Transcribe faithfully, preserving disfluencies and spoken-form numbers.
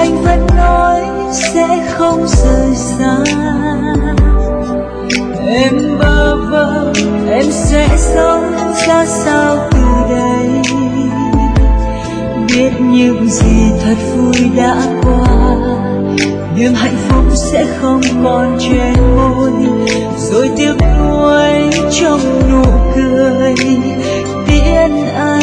anh vẫn nói sẽ không rời xa. Em bơ vơ em sẽ sống ra sao từ đây, biết những gì thật vui đã qua, niềm hạnh phúc sẽ không còn trên môi, rồi tiếc nuối trong nụ cười tiễn anh.